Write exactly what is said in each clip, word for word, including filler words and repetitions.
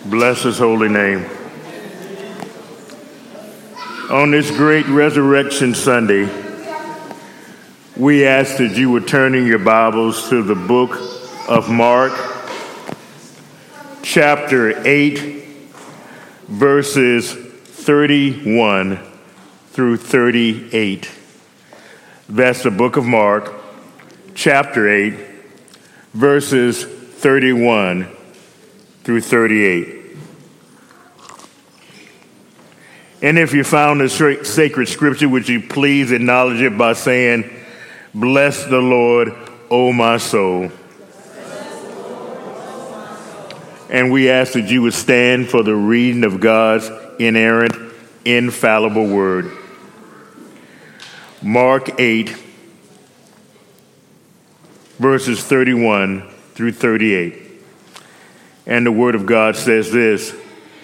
Bless his holy name. On this great Resurrection Sunday, we ask that you would turn in your Bibles to the book of Mark, chapter eight, verses thirty-one through thirty-eight. That's the book of Mark, chapter eight, verses thirty-one through thirty-eight. And if you found the sacred scripture, would you please acknowledge it by saying, "Bless the Lord, O my soul." And we ask that you would stand for the reading of God's inerrant, infallible word. Mark eight, verses thirty-one through thirty-eight. And the word of God says this: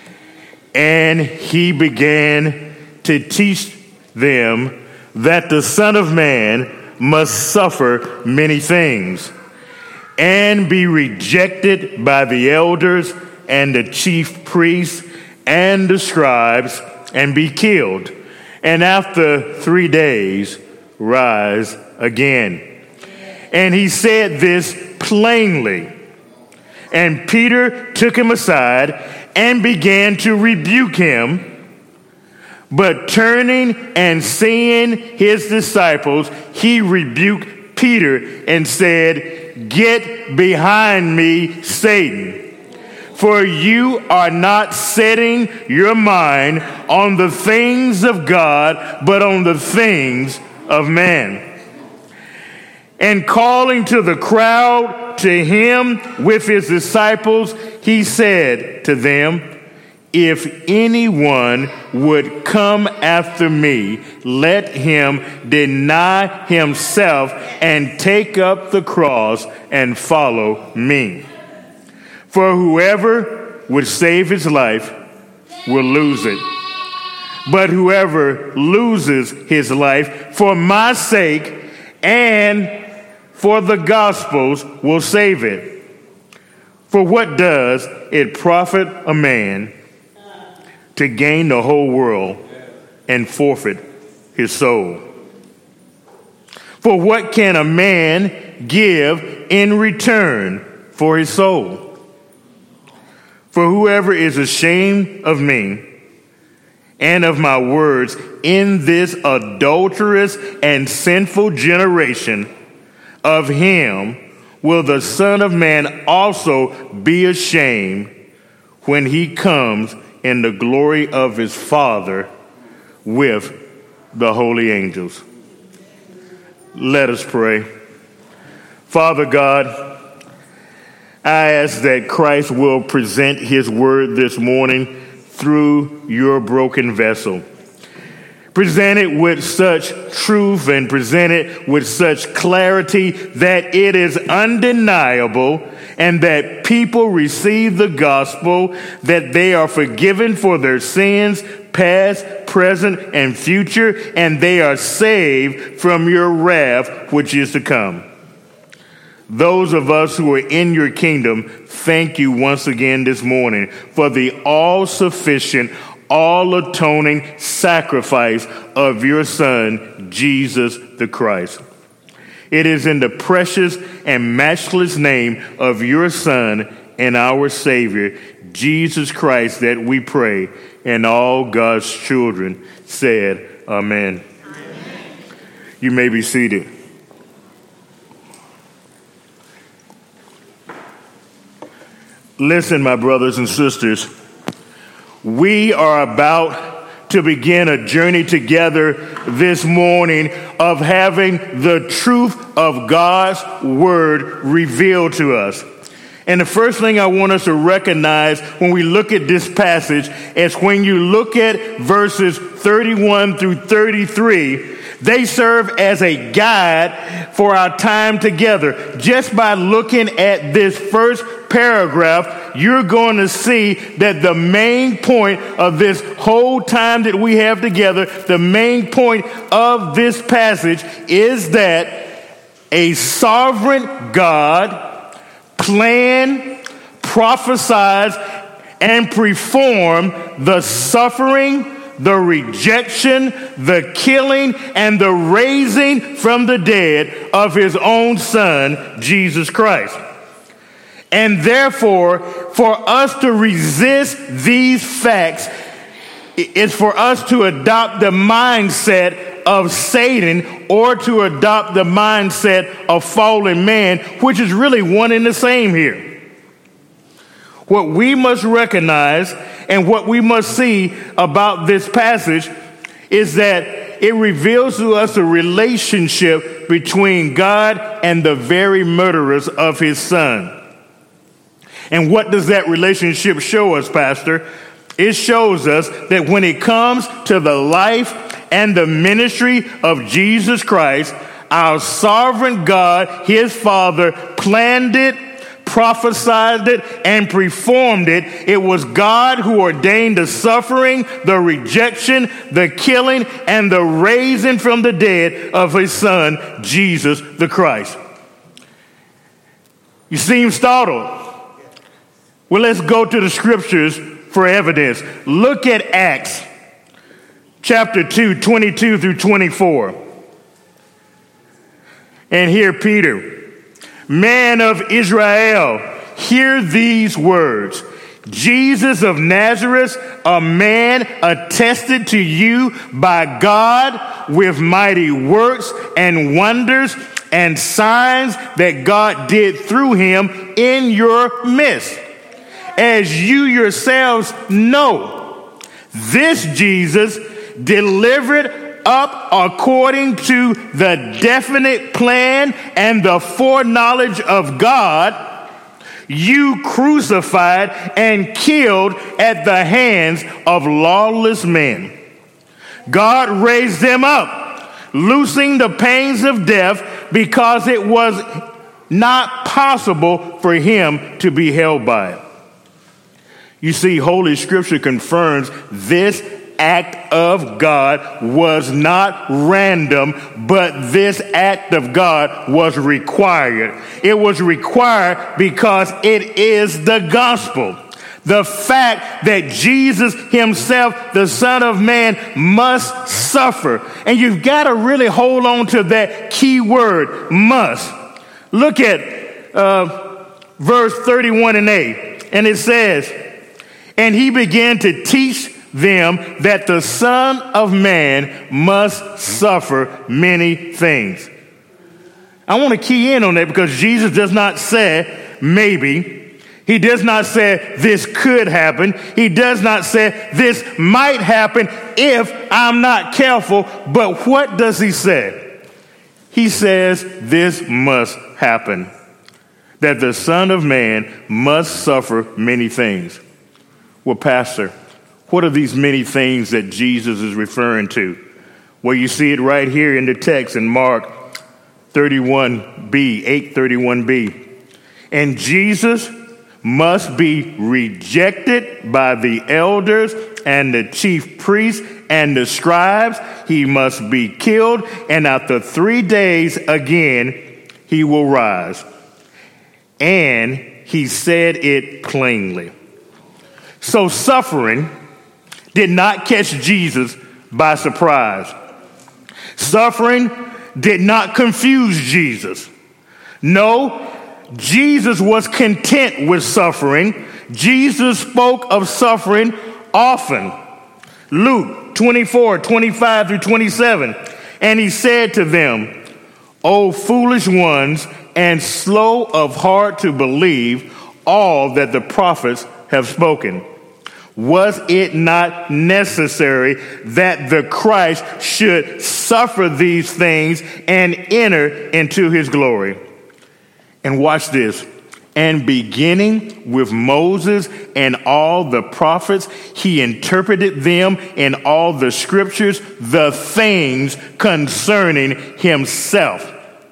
"And he began to teach them that the Son of Man must suffer many things, and be rejected by the elders and the chief priests and the scribes, and be killed, and after three days rise again." And he said this plainly. And Peter took him aside and began to rebuke him. But turning and seeing his disciples, he rebuked Peter and said, "Get behind me, Satan, for you are not setting your mind on the things of God, but on the things of man." And calling to the crowd to him with his disciples, he said to them, "If anyone would come after me, let him deny himself and take up the cross and follow me. For whoever would save his life will lose it. But whoever loses his life for my sake and for the gospel's will save it. For what does it profit a man to gain the whole world and forfeit his soul? For what can a man give in return for his soul? For whoever is ashamed of me and of my words in this adulterous and sinful generation, of him will the Son of Man also be ashamed when he comes in the glory of his Father with the holy angels." Let us pray. Father God, I ask that Christ will present his word this morning through your broken vessel. Present it with such truth and present it with such clarity that it is undeniable, and that people receive the gospel, that they are forgiven for their sins, past, present, and future, and they are saved from your wrath, which is to come. Those of us who are in your kingdom, thank you once again this morning for the all-sufficient, all-atoning sacrifice of your Son, Jesus the Christ. It is in the precious and matchless name of your Son and our Savior, Jesus Christ, that we pray, and all God's children said, Amen. Amen. You may be seated. Listen, my brothers and sisters, we are about to begin a journey together this morning of having the truth of God's word revealed to us. And the first thing I want us to recognize when we look at this passage is when you look at verses thirty-one through thirty-three, they serve as a guide for our time together. Just by looking at this first paragraph, you're going to see that the main point of this whole time that we have together, the main point of this passage is that a sovereign God planned, prophesied, and perform the suffering, the rejection, the killing, and the raising from the dead of his own Son, Jesus Christ. And therefore, for us to resist these facts is for us to adopt the mindset of Satan or to adopt the mindset of fallen man, which is really one and the same here. What we must recognize and what we must see about this passage is that it reveals to us a relationship between God and the very murderers of his Son. And what does that relationship show us, Pastor? It shows us that when it comes to the life and the ministry of Jesus Christ, our sovereign God, his Father, planned it, prophesied it, and performed it. It was God who ordained the suffering, the rejection, the killing, and the raising from the dead of his Son, Jesus the Christ. You seem startled. Well, let's go to the scriptures for evidence. Look at Acts chapter two, twenty-two through twenty-four. And here Peter, man of Israel, hear these words. Jesus of Nazareth, a man attested to you by God with mighty works and wonders and signs that God did through him in your midst. As you yourselves know, this Jesus delivered up according to the definite plan and the foreknowledge of God, you crucified and killed at the hands of lawless men. God raised them up, loosing the pains of death, because it was not possible for him to be held by it. You see, Holy Scripture confirms this act of God was not random, but this act of God was required. It was required because it is the gospel. The fact that Jesus himself, the Son of Man, must suffer. And you've got to really hold on to that key word, must. Look at uh, verse thirty-one and eight. And it says, and he began to teach them that the Son of Man must suffer many things. I want to key in on that because Jesus does not say maybe. He does not say this could happen. He does not say this might happen if I'm not careful. But what does he say? He says this must happen, that the Son of Man must suffer many things. Well, Pastor, what are these many things that Jesus is referring to? Well, you see it right here in the text in Mark thirty-one b, eight thirty-one b. And Jesus must be rejected by the elders and the chief priests and the scribes. He must be killed, and after three days again, he will rise. And he said it plainly. So suffering did not catch Jesus by surprise. Suffering did not confuse Jesus. No, Jesus was content with suffering. Jesus spoke of suffering often. Luke twenty-four, twenty-five through twenty-seven. And he said to them, O foolish ones, and slow of heart to believe all that the prophets have spoken. Was it not necessary that the Christ should suffer these things and enter into his glory? And watch this. And beginning with Moses and all the prophets, he interpreted them in all the scriptures, the things concerning himself.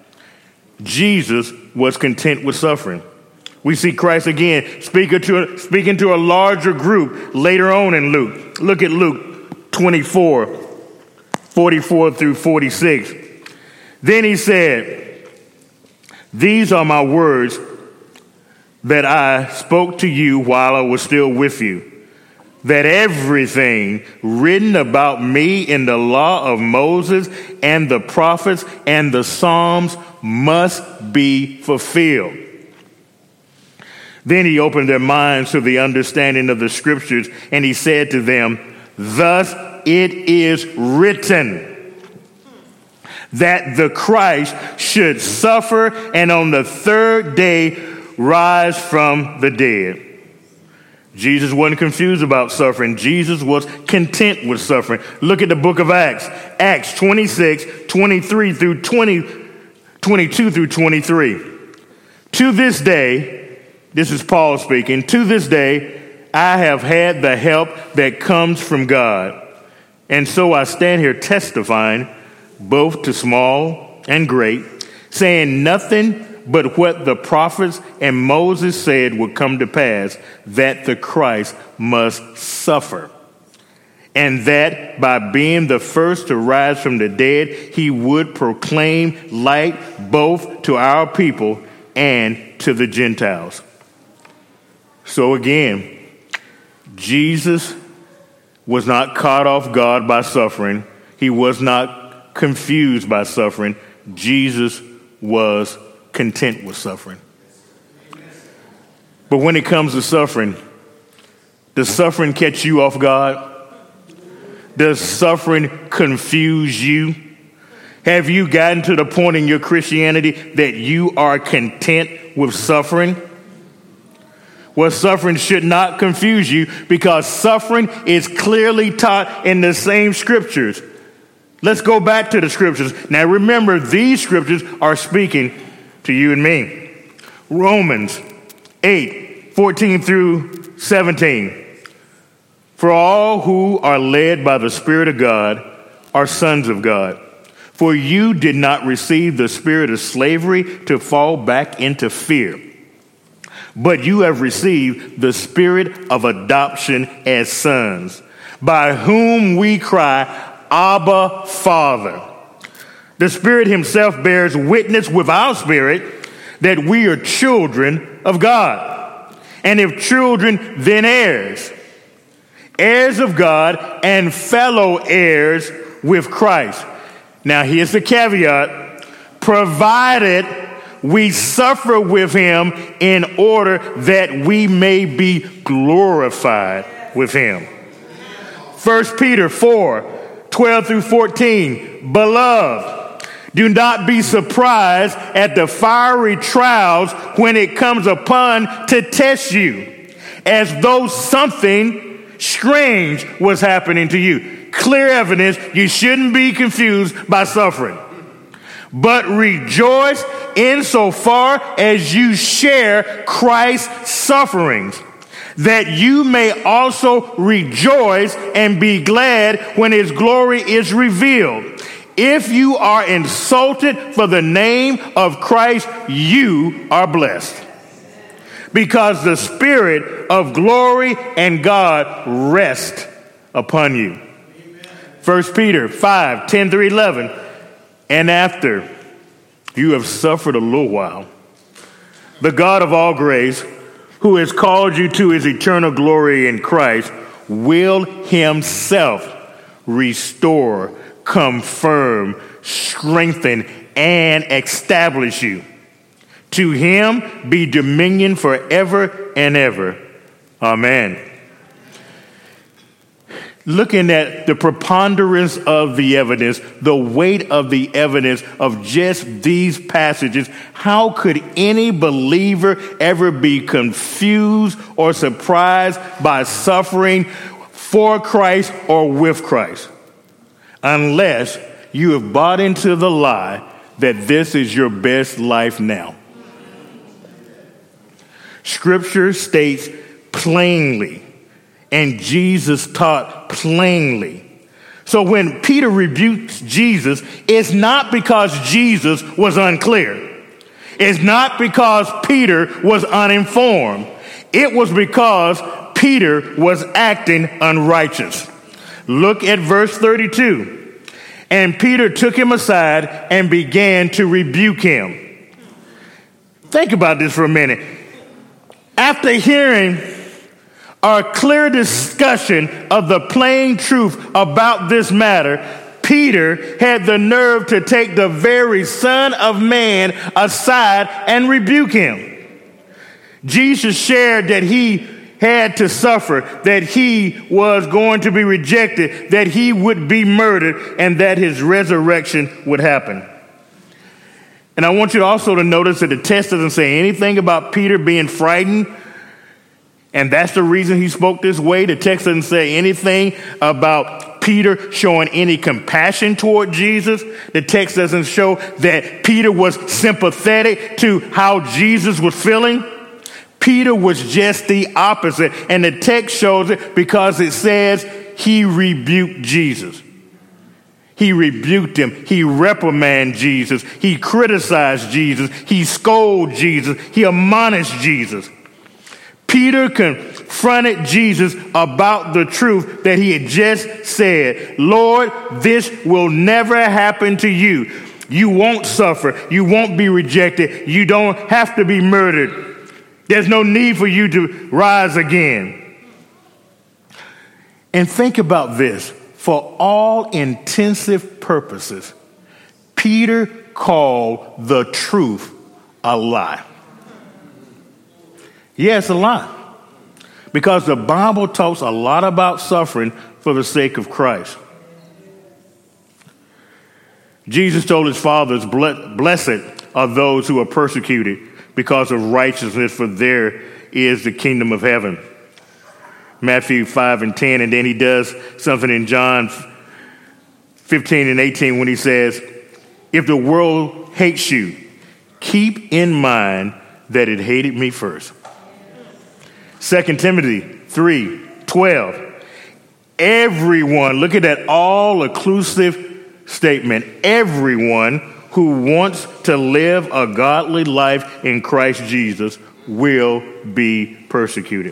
Jesus was content with suffering. We see Christ again speaking to, a, speaking to a larger group later on in Luke. Look at Luke twenty-four, forty-four through forty-six. Then he said, these are my words that I spoke to you while I was still with you, that everything written about me in the law of Moses and the prophets and the Psalms must be fulfilled. Then he opened their minds to the understanding of the scriptures, and he said to them, thus it is written that the Christ should suffer and on the third day rise from the dead. Jesus wasn't confused about suffering. Jesus was content with suffering. Look at the book of Acts. Acts twenty-six, twenty-three through twenty, twenty-two through twenty-three. To this day, this is Paul speaking, to this day, I have had the help that comes from God. And so I stand here testifying, both to small and great, saying nothing but what the prophets and Moses said would come to pass, that the Christ must suffer, and that by being the first to rise from the dead, he would proclaim light both to our people and to the Gentiles. So again, Jesus was not caught off guard by suffering. He was not confused by suffering. Jesus was content with suffering. But when it comes to suffering, does suffering catch you off guard? Does suffering confuse you? Have you gotten to the point in your Christianity that you are content with suffering? Well, suffering should not confuse you, because suffering is clearly taught in the same scriptures. Let's go back to the scriptures. Now remember, these scriptures are speaking to you and me. Romans eight, fourteen through seventeen. For all who are led by the Spirit of God are sons of God. For you did not receive the spirit of slavery to fall back into fear, but you have received the spirit of adoption as sons, by whom we cry, Abba, Father. The Spirit himself bears witness with our spirit that we are children of God. And if children, then heirs, heirs of God and fellow heirs with Christ. Now here's the caveat: provided we suffer with him in order that we may be glorified with him. First Peter four, twelve through fourteen. Beloved, do not be surprised at the fiery trials when it comes upon to test you, as though something strange was happening to you. Clear evidence you shouldn't be confused by suffering. But rejoice insofar as you share Christ's sufferings, that you may also rejoice and be glad when his glory is revealed. If you are insulted for the name of Christ, you are blessed, because the Spirit of glory and God rest upon you. First Peter five, ten through eleven. And after you have suffered a little while, the God of all grace, who has called you to his eternal glory in Christ, will himself restore, confirm, strengthen, and establish you. To him be dominion forever and ever. Amen. Looking at the preponderance of the evidence, the weight of the evidence of just these passages, how could any believer ever be confused or surprised by suffering for Christ or with Christ? Unless you have bought into the lie that this is your best life now. Scripture states plainly, and Jesus taught plainly. So when Peter rebukes Jesus, it's not because Jesus was unclear. It's not because Peter was uninformed. It was because Peter was acting unrighteous. Look at verse thirty-two. And Peter took him aside and began to rebuke him. Think about this for a minute. After hearing a clear discussion of the plain truth about this matter, Peter had the nerve to take the very Son of Man aside and rebuke him. Jesus shared that he had to suffer, that he was going to be rejected, that he would be murdered, and that his resurrection would happen. And I want you also to notice that the text doesn't say anything about Peter being frightened, and that's the reason he spoke this way. The text doesn't say anything about Peter showing any compassion toward Jesus. The text doesn't show that Peter was sympathetic to how Jesus was feeling. Peter was just the opposite, and the text shows it because it says he rebuked Jesus. He rebuked him. He reprimanded Jesus. He criticized Jesus. He scolded Jesus. He admonished Jesus. Peter confronted Jesus about the truth that he had just said. Lord, this will never happen to you. You won't suffer. You won't be rejected. You don't have to be murdered. There's no need for you to rise again. And think about this. For all intensive purposes, Peter called the truth a lie. Yes, a lie. Because the Bible talks a lot about suffering for the sake of Christ. Jesus told his fathers, blessed are those who are persecuted because of righteousness, for there is the kingdom of heaven. Matthew five and ten, and then he does something in John fifteen and eighteen when he says, if the world hates you, keep in mind that it hated me first. Second Timothy three twelve, everyone, look at that all-inclusive statement, everyone who wants to live a godly life in Christ Jesus will be persecuted.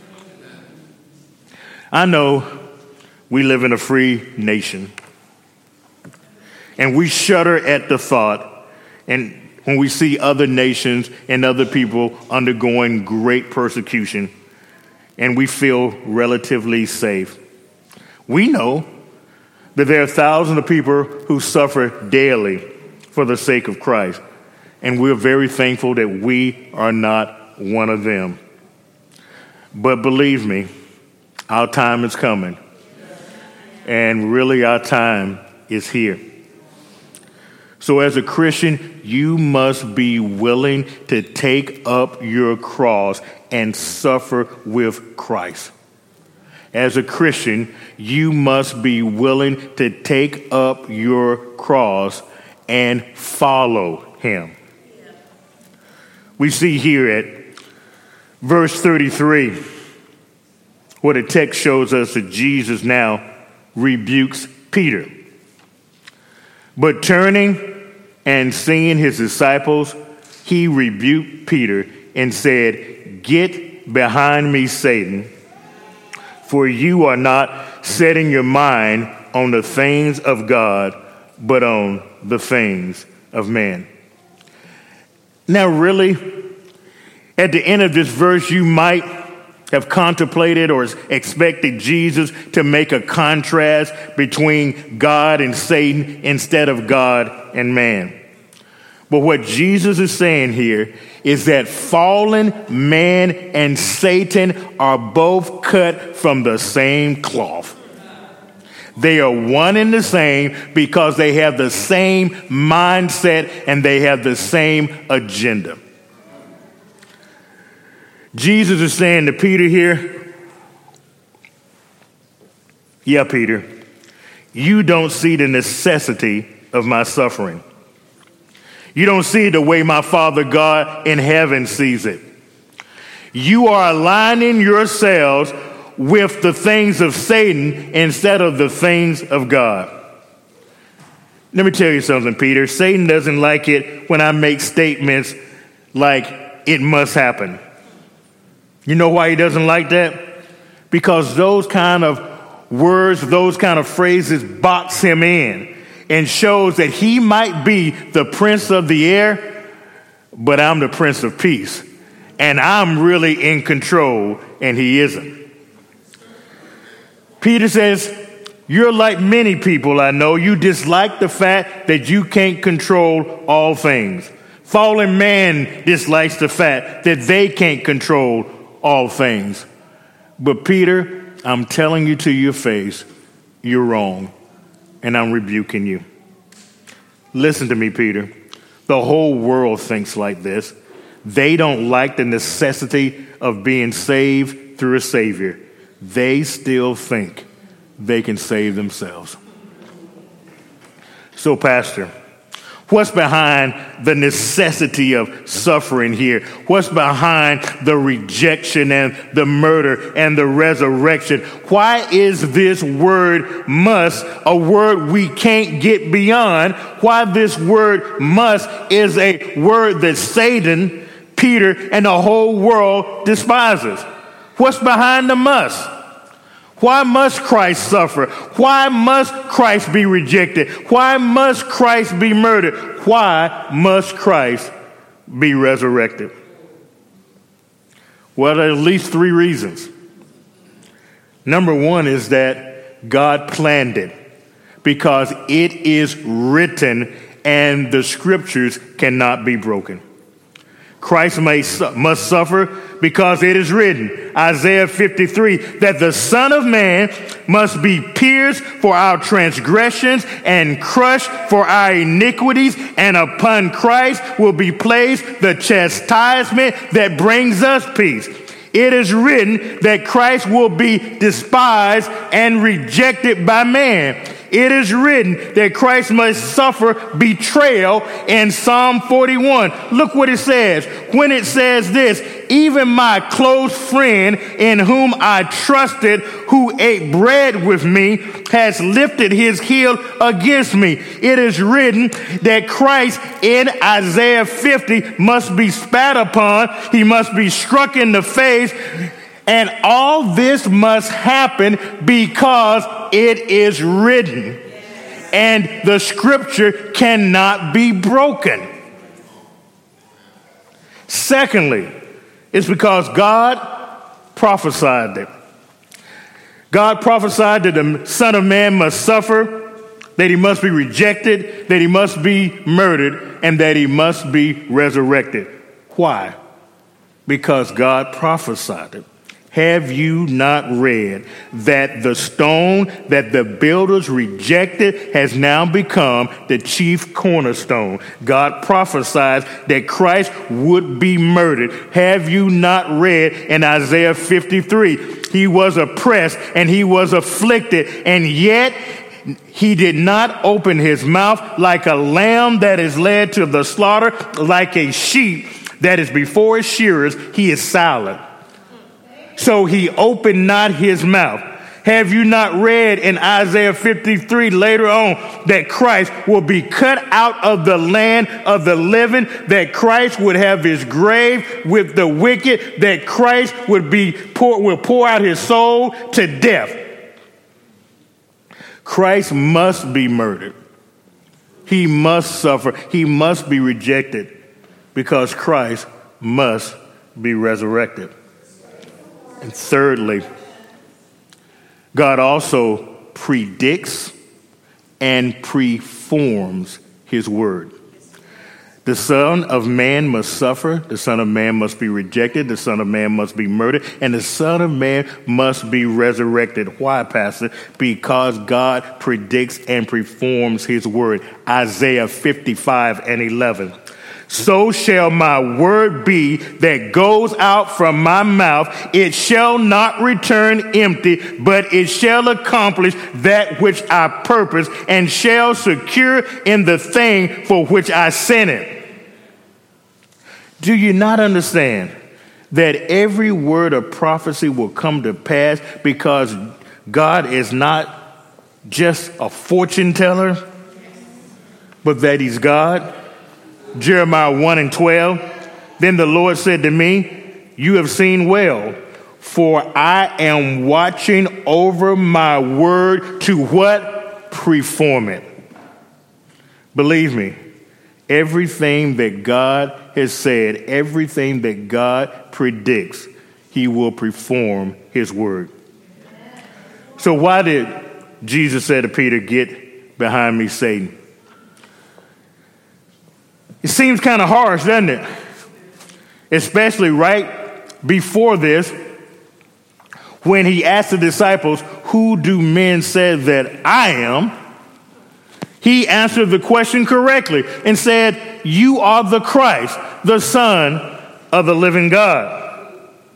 I know we live in a free nation, and we shudder at the thought, and when we see other nations and other people undergoing great persecution, and we feel relatively safe. We know that there are thousands of people who suffer daily for the sake of Christ, and we're very thankful that we are not one of them. But believe me, our time is coming, and really our time is here. So as a Christian, you must be willing to take up your cross and suffer with Christ. As a Christian, you must be willing to take up your cross and follow him. We see here at verse thirty-three, where the text shows us that Jesus now rebukes Peter. But turning and seeing his disciples, he rebuked Peter and said, get behind me, Satan, for you are not setting your mind on the things of God, but on the things of man. Now, really, at the end of this verse, you might have contemplated or expected Jesus to make a contrast between God and Satan instead of God and man. But what Jesus is saying here is that fallen man and Satan are both cut from the same cloth. They are one and the same because they have the same mindset and they have the same agenda. Jesus is saying to Peter here, yeah, Peter, you don't see the necessity of my suffering. You don't see it the way my Father God in heaven sees it. You are aligning yourselves with the things of Satan instead of the things of God. Let me tell you something, Peter. Satan doesn't like it when I make statements like it must happen. You know why he doesn't like that? Because those kind of words, those kind of phrases box him in and shows that he might be the prince of the air, but I'm the prince of peace. and I'm really in control, and he isn't. Peter says, you're like many people I know. You dislike the fact that you can't control all things. Fallen man dislikes the fact that they can't control all things. But Peter, I'm telling you to your face, you're wrong, and I'm rebuking you. Listen to me, Peter. The whole world thinks like this. They don't like the necessity of being saved through a Savior. They still think they can save themselves. So, Pastor, what's behind the necessity of suffering here? What's behind the rejection and the murder and the resurrection? Why is this word must a word we can't get beyond? Why this word must is a word that Satan, Peter, and the whole world despises? What's behind the must? Why must Christ suffer? Why must Christ be rejected? Why must Christ be murdered? Why must Christ be resurrected? Well, there are at least three reasons. Number one is that God planned it because it is written and the scriptures cannot be broken. Christ may, must suffer because it is written, Isaiah fifty-three, that the Son of Man must be pierced for our transgressions and crushed for our iniquities, and upon Christ will be placed the chastisement that brings us peace. It is written that Christ will be despised and rejected by man. It is written that Christ must suffer betrayal in Psalm forty-one. Look what it says. When it says this, even my close friend in whom I trusted, who ate bread with me, has lifted his heel against me. It is written that Christ in Isaiah fifty must be spat upon. He must be struck in the face. And all this must happen because it is written. And the scripture cannot be broken. Secondly, it's because God prophesied it. God prophesied that the Son of Man must suffer, that he must be rejected, that he must be murdered, and that he must be resurrected. Why? Because God prophesied it. Have you not read that the stone that the builders rejected has now become the chief cornerstone? God prophesied that Christ would be murdered. Have you not read in Isaiah fifty-three? He was oppressed and he was afflicted, and yet he did not open his mouth. Like a lamb that is led to the slaughter, like a sheep that is before his shearers, he is silent. So he opened not his mouth. Have you not read in Isaiah fifty-three later on that Christ will be cut out of the land of the living, that Christ would have his grave with the wicked, that Christ would be pour, will pour out his soul to death? Christ must be murdered. He must suffer. He must be rejected because Christ must be resurrected. And thirdly, God also predicts and preforms his word. The Son of Man must suffer, the Son of Man must be rejected, the Son of Man must be murdered, and the Son of Man must be resurrected. Why, Pastor? Because God predicts and preforms his word. Isaiah fifty-five and eleven. So shall my word be that goes out from my mouth. It shall not return empty, but it shall accomplish that which I purpose, and shall secure in the thing for which I sent it. Do you not understand that every word of prophecy will come to pass because God is not just a fortune teller, but that he's God? Jeremiah one and twelve. Then the Lord said to me, you have seen well, for I am watching over my word to what? Perform it. Believe me, Everything that God has said, everything that God predicts, he will perform his word. So why did Jesus say to Peter, "Get behind me, Satan"? It seems kind of harsh, doesn't it? Especially right before this, when he asked the disciples, "Who do men say that I am?" He answered the question correctly and said, "You are the Christ, the Son of the living God."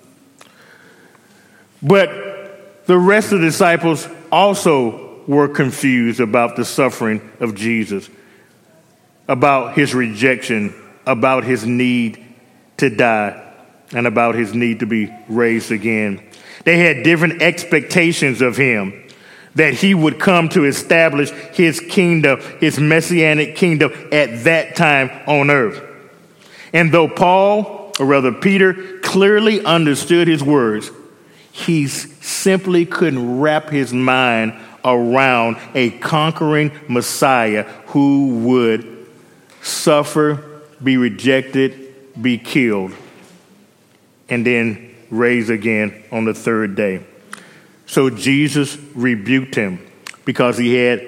But the rest of the disciples also were confused about the suffering of Jesus, about his rejection, about his need to die, and about his need to be raised again. They had different expectations of him, that he would come to establish his kingdom, his messianic kingdom at that time on earth. And though Paul, or rather Peter, clearly understood his words, he simply couldn't wrap his mind around a conquering Messiah who would suffer, be rejected, be killed, and then rise again on the third day. So Jesus rebuked him because he had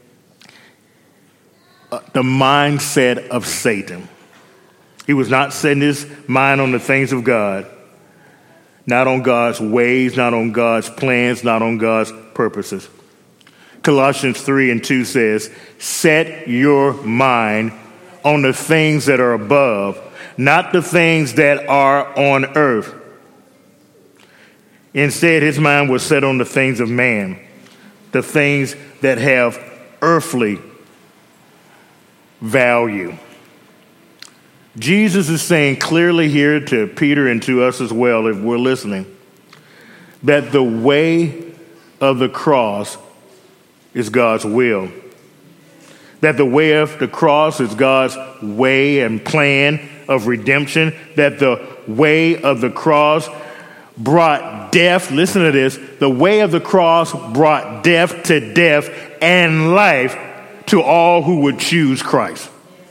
the mindset of Satan. He was not setting his mind on the things of God, not on God's ways, not on God's plans, not on God's purposes. Colossians three and two says, "Set your mind on the things that are above, not the things that are on earth." Instead, his mind was set on the things of man, the things that have earthly value. Jesus is saying clearly here to Peter and to us as well, if we're listening, that the way of the cross is God's will. That the way of the cross is God's way and plan of redemption. That the way of the cross brought death, listen to this, the way of the cross brought death to death and life to all who would choose Christ.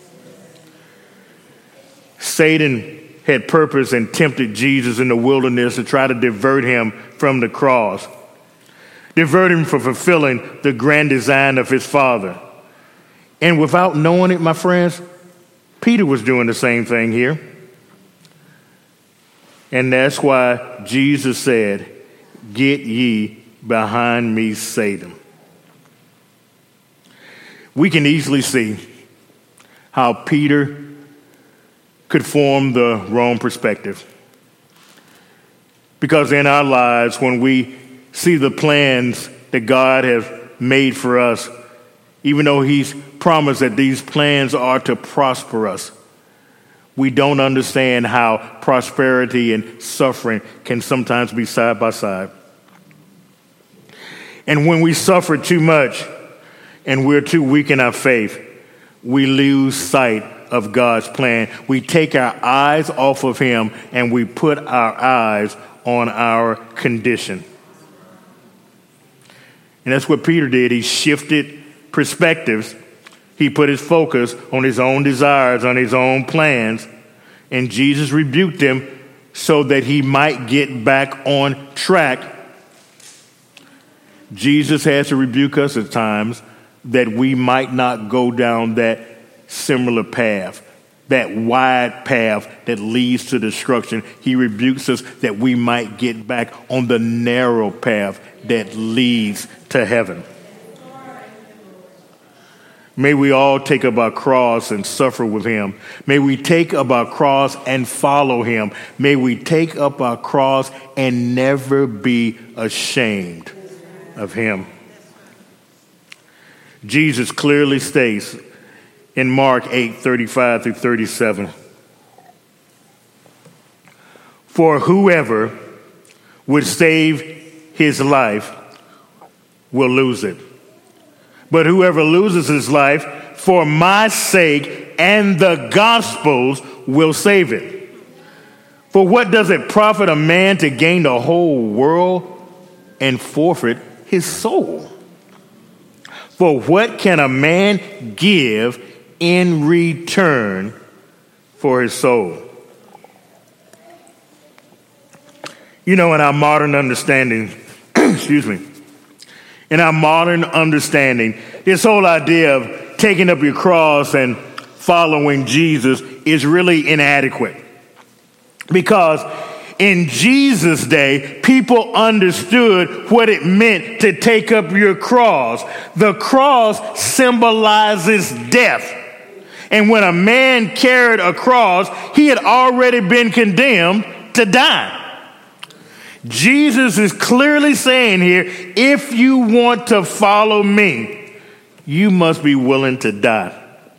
Satan had purposed and tempted Jesus in the wilderness to try to divert him from the cross, divert him from fulfilling the grand design of his Father. And without knowing it, my friends, Peter was doing the same thing here. And that's why Jesus said, "Get ye behind me, Satan." We can easily see how Peter could form the wrong perspective. Because in our lives, when we see the plans that God has made for us, even though he's promised that these plans are to prosper us, we don't understand how prosperity and suffering can sometimes be side by side. And when we suffer too much and we're too weak in our faith, we lose sight of God's plan. We take our eyes off of him and we put our eyes on our condition. And that's what Peter did. He shifted perspectives. He put his focus on his own desires, on his own plans, and Jesus rebuked him so that he might get back on track. Jesus has to rebuke us at times that we might not go down that similar path, that wide path that leads to destruction. He rebukes us that we might get back on the narrow path that leads to heaven. May we all take up our cross and suffer with him. May we take up our cross and follow him. May we take up our cross and never be ashamed of him. Jesus clearly states in Mark eight, thirty-five through thirty-seven, "For whoever would save his life will lose it. But whoever loses his life for my sake and the gospel's will save it. For what does it profit a man to gain the whole world and forfeit his soul? For what can a man give in return for his soul. You know, in our modern understanding, excuse me, in our modern understanding, this whole idea of taking up your cross and following Jesus is really inadequate. Because in Jesus' day, people understood what it meant to take up your cross. The cross symbolizes death. And when a man carried a cross, he had already been condemned to die. Jesus is clearly saying here, if you want to follow me, you must be willing to die.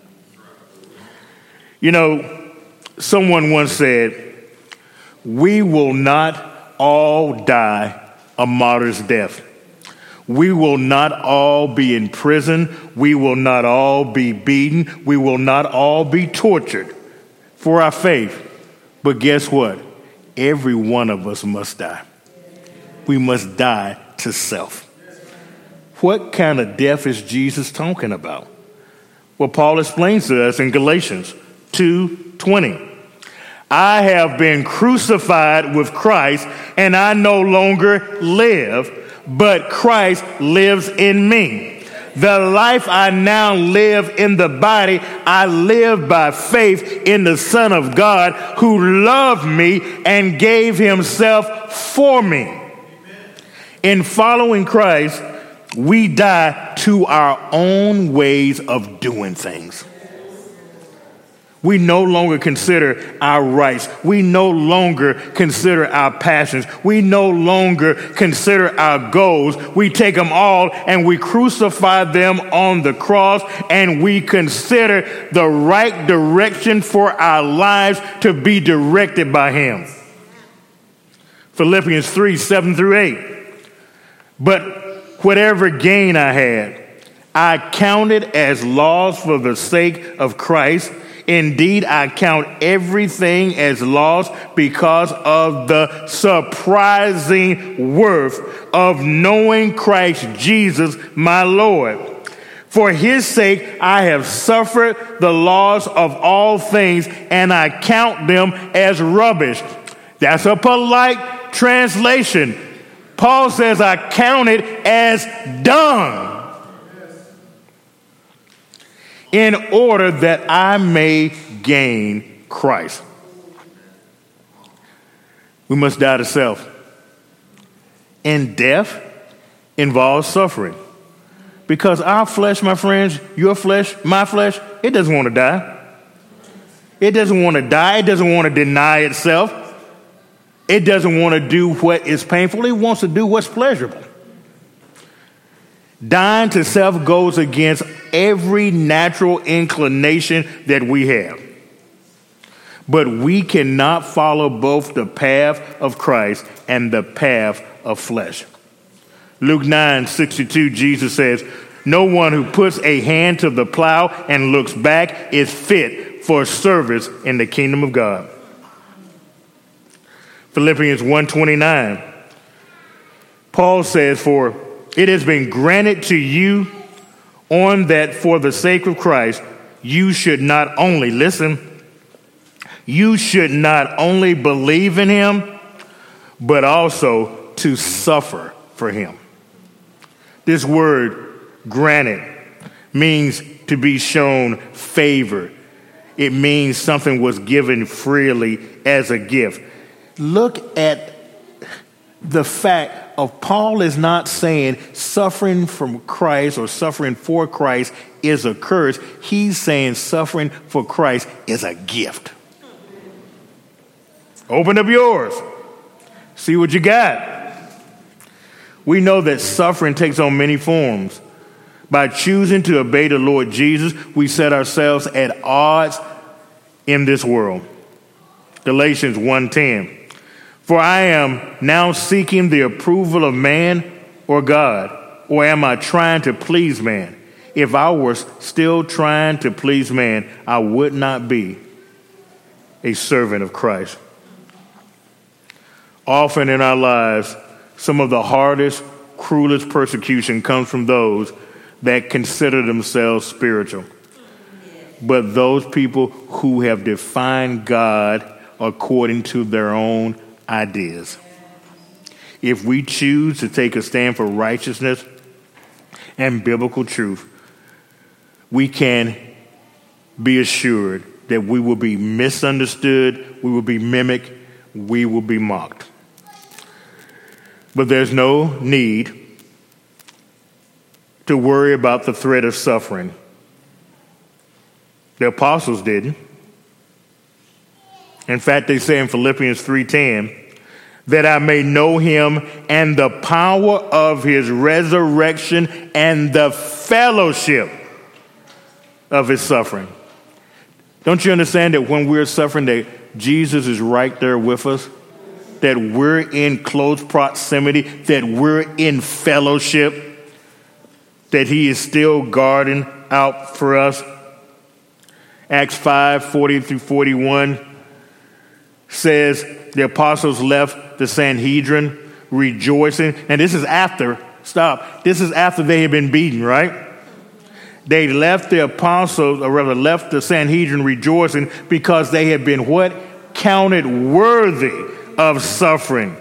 You know, someone once said, we will not all die a martyr's death. We will not all be in prison. We will not all be beaten. We will not all be tortured for our faith. But guess what? Every one of us must die. We must die to self. What kind of death is Jesus talking about? Well, Paul explains to us in Galatians two twenty. I have been crucified with Christ, and I no longer live, but Christ lives in me. The life I now live in the body, I live by faith in the Son of God who loved me and gave himself for me. In following Christ, we die to our own ways of doing things. We no longer consider our rights. We no longer consider our passions. We no longer consider our goals. We take them all and we crucify them on the cross, and we consider the right direction for our lives to be directed by him. Philippians three, seven through eight. But whatever gain I had, I counted as loss for the sake of Christ. Indeed, I count everything as loss because of the surprising worth of knowing Christ Jesus, my Lord. For his sake, I have suffered the loss of all things, and I count them as rubbish. That's a polite translation. Paul says, I count it as dung, in order that I may gain Christ. We must die to self. And death involves suffering. Because our flesh, my friends, your flesh, my flesh, it doesn't want to die. It doesn't want to die. It doesn't want to deny itself. It doesn't want to do what is painful. It wants to do what's pleasurable. Dying to self goes against every natural inclination that we have. But we cannot follow both the path of Christ and the path of flesh. Luke nine sixty-two, Jesus says, no one who puts a hand to the plow and looks back is fit for service in the kingdom of God. Philippians one twenty-nine, Paul says, for it has been granted to you on that for the sake of Christ, you should not only, listen, you should not only believe in him, but also to suffer for him. This word, granted, means to be shown favor. It means something was given freely as a gift. Look at the fact of Paul is not saying suffering from Christ or suffering for Christ is a curse. He's saying suffering for Christ is a gift. Open up yours. See what you got. We know that suffering takes on many forms. By choosing to obey the Lord Jesus, we set ourselves at odds in this world. Galatians one ten. For I am now seeking the approval of man or God, or am I trying to please man? If I were still trying to please man, I would not be a servant of Christ. Often in our lives, some of the hardest, cruelest persecution comes from those that consider themselves spiritual. but those people who have defined God according to their own ideas. If we choose to take a stand for righteousness and biblical truth, we can be assured that we will be misunderstood, we will be mimicked, we will be mocked. But there's no need to worry about the threat of suffering. The apostles didn't. In fact, they say in Philippians three ten, that I may know him and the power of his resurrection and the fellowship of his suffering. Don't you understand that when we're suffering, that Jesus is right there with us? That we're in close proximity, that we're in fellowship, that he is still guarding out for us. Acts five, forty through forty-one says the apostles left the Sanhedrin rejoicing. And this is after, stop, this is after they had been beaten, right? They left the apostles, or rather left the Sanhedrin rejoicing because they had been what? Counted worthy of suffering.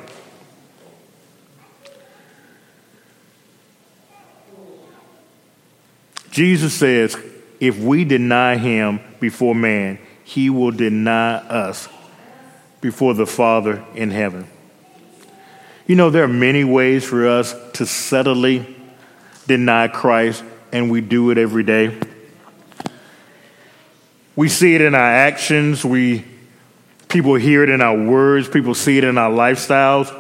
Jesus says, if we deny him before man, he will deny us before the Father in heaven. You know, there are many ways for us to subtly deny Christ, and we do it every day. We see it in our actions. We people hear it in our words. People see it in our lifestyles.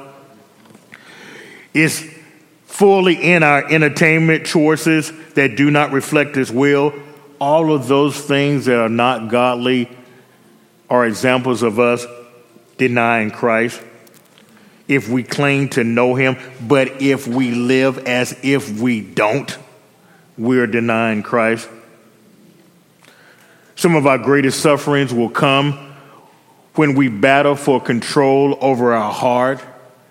It's fully in our entertainment choices that do not reflect his will. All of those things that are not godly are examples of us denying Christ. If we claim to know him, but if we live as if we don't, we're denying Christ. Some of our greatest sufferings will come when we battle for control over our heart.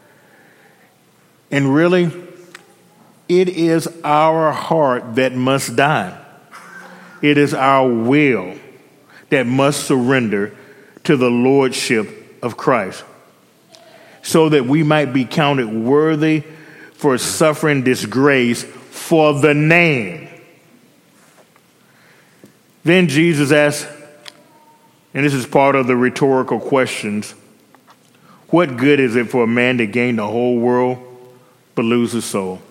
And really, it is our heart that must die. It is our will that must surrender to the lordship of Christ, so that we might be counted worthy for suffering disgrace for the name. Then Jesus asked, and this is part of the rhetorical questions, what good is it for a man to gain the whole world but lose his soul?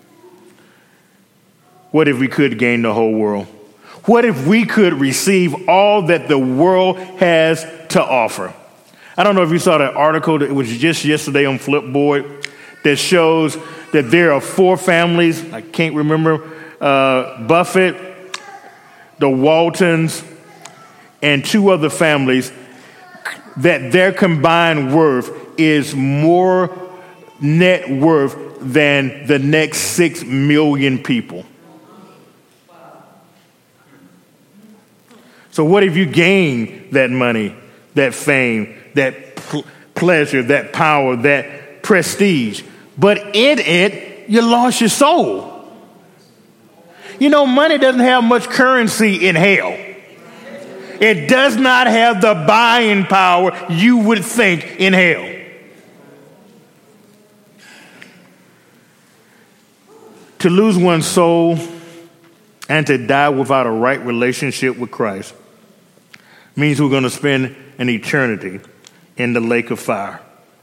What if we could gain the whole world? What if we could receive all that the world has to offer? I don't know if you saw that article that was just yesterday on Flipboard that shows that there are four families. I can't remember, uh, Buffett, the Waltons, and two other families, that their combined worth is more net worth than the next six million people. So what if you gain that money, that fame, that pl- pleasure, that power, that prestige, but in it, you lost your soul? You know, money doesn't have much currency in hell. It does not have the buying power you would think in hell. To lose one's soul and to die without a right relationship with Christ means we're going to spend an eternity in the lake of fire.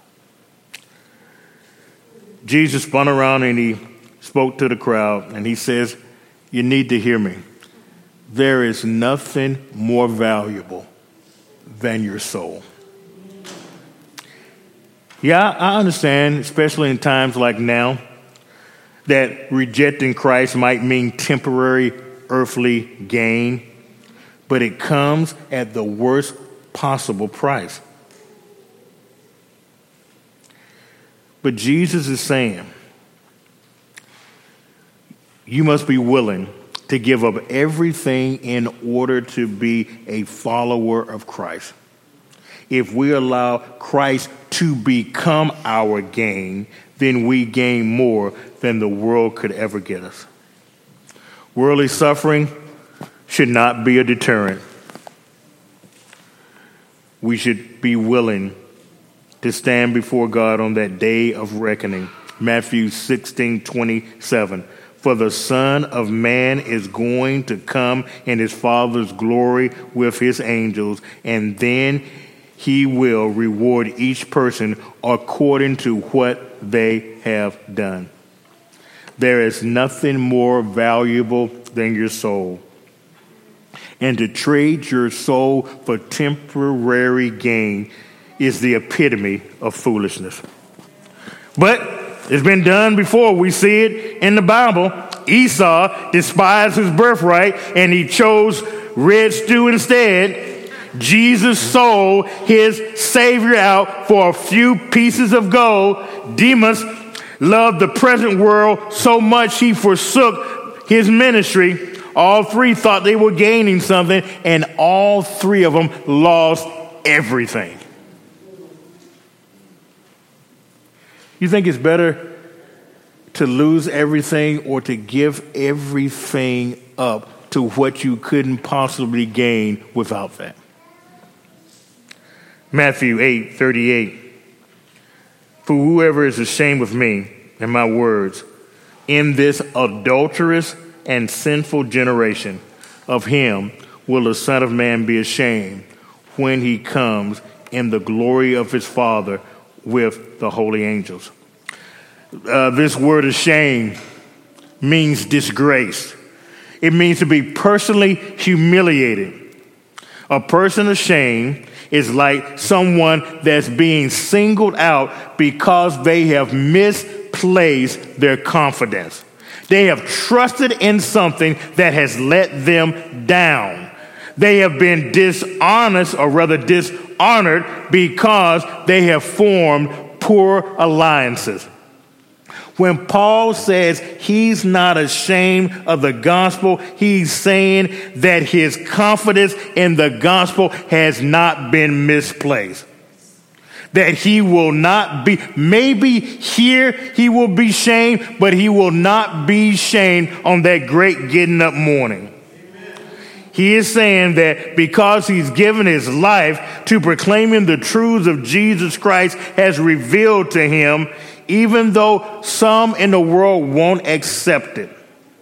Jesus spun around and he spoke to the crowd and he says, you need to hear me. There is nothing more valuable than your soul. Yeah, I understand, especially in times like now, that rejecting Christ might mean temporary earthly gain, but it comes at the worst possible price. But Jesus is saying, you must be willing to give up everything in order to be a follower of Christ. If we allow Christ to become our gain, then we gain more than the world could ever get us. Worldly suffering should not be a deterrent. we should be willing to stand before God on that day of reckoning. Matthew sixteen twenty-seven. For the Son of Man is going to come in his Father's glory with his angels, and then he will reward each person according to what they have done. There is nothing more valuable than your soul. And to trade your soul for temporary gain is the epitome of foolishness. But it's been done before. We see it in the Bible. Esau despised his birthright and he chose red stew instead. Jesus sold his Savior out for a few pieces of gold. Demas loved the present world so much he forsook his ministry. All three thought they were gaining something, and all three of them lost everything. You think it's better to lose everything or to give everything up to what you couldn't possibly gain without that? Matthew eight thirty-eight. For whoever is ashamed of me and my words in this adulterous and sinful generation, of him will the Son of Man be ashamed when he comes in the glory of his Father with the holy angels. Uh, this word ashamed means disgrace. It means to be personally humiliated. A person ashamed is like someone that's being singled out because they have misplaced their confidence. They have trusted in something that has let them down. They have been dishonest, or rather dishonored, because they have formed poor alliances. When Paul says he's not ashamed of the gospel, he's saying that his confidence in the gospel has not been misplaced. That he will not be, maybe here he will be shamed, but he will not be shamed on that great getting up morning. He is saying that because he's given his life to proclaiming the truths of Jesus Christ has revealed to him, even though some in the world won't accept it,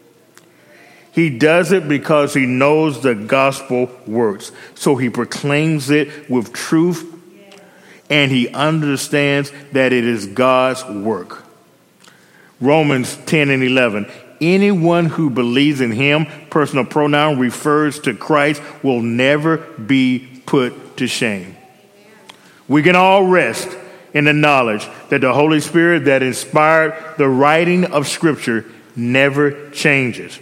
he does it because he knows the gospel works. So he proclaims it with truth, and he understands that it is God's work. Romans ten and eleven. Anyone who believes in him, personal pronoun refers to Christ, will never be put to shame. We can all rest in the knowledge that the Holy Spirit that inspired the writing of Scripture never changes.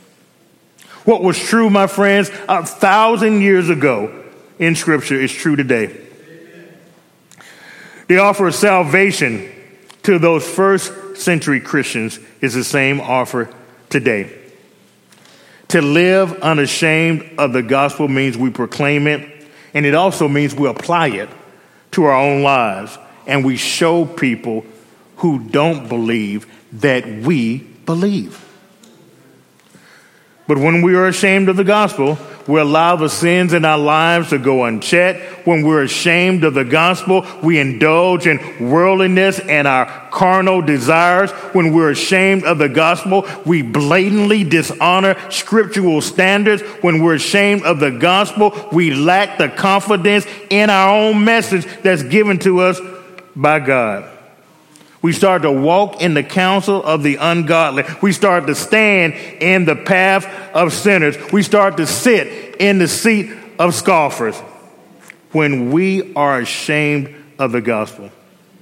What was true, my friends, a thousand years ago in Scripture is true today. The offer of salvation to those first century Christians is the same offer today. To live unashamed of the gospel means we proclaim it, and it also means we apply it to our own lives, and we show people who don't believe that we believe. But when we are ashamed of the gospel, we allow the sins in our lives to go unchecked. When we're ashamed of the gospel, we indulge in worldliness and our carnal desires. When we're ashamed of the gospel, we blatantly dishonor scriptural standards. When we're ashamed of the gospel, we lack the confidence in our own message that's given to us by God. We start to walk in the counsel of the ungodly. We start to stand in the path of sinners. We start to sit in the seat of scoffers when we are ashamed of the gospel.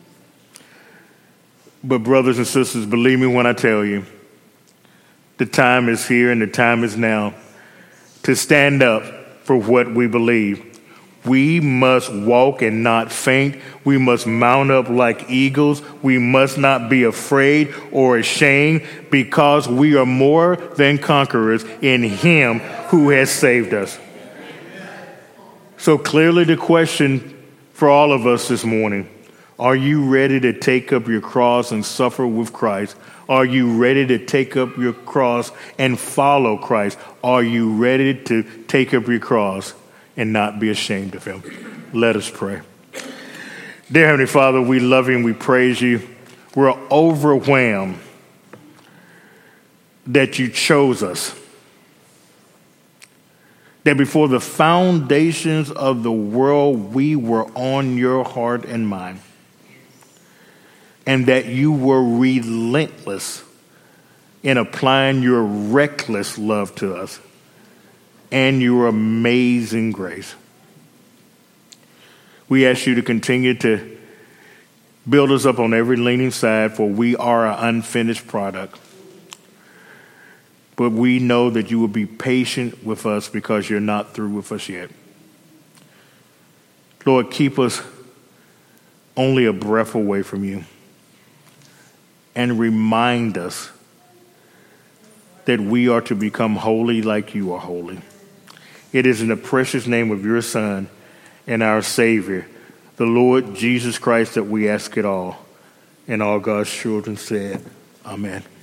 But brothers and sisters, believe me when I tell you, the time is here and the time is now to stand up for what we believe. We must walk and not faint. We must mount up like eagles. We must not be afraid or ashamed, because we are more than conquerors in him who has saved us. So clearly the question for all of us this morning: are you ready to take up your cross and suffer with Christ? Are you ready to take up your cross and follow Christ? Are you ready to take up your cross and not be ashamed of him? Let us pray. Dear Heavenly Father, we love you and we praise you. We're overwhelmed that you chose us. That before the foundations of the world, we were on your heart and mind. And that you were relentless in applying your reckless love to us and your amazing grace. We ask you to continue to build us up on every leaning side, for we are an unfinished product. But we know that you will be patient with us because you're not through with us yet. Lord, keep us only a breath away from you and remind us that we are to become holy like you are holy. It is in the precious name of your Son and our Savior, the Lord Jesus Christ, that we ask it all. And all God's children said, Amen.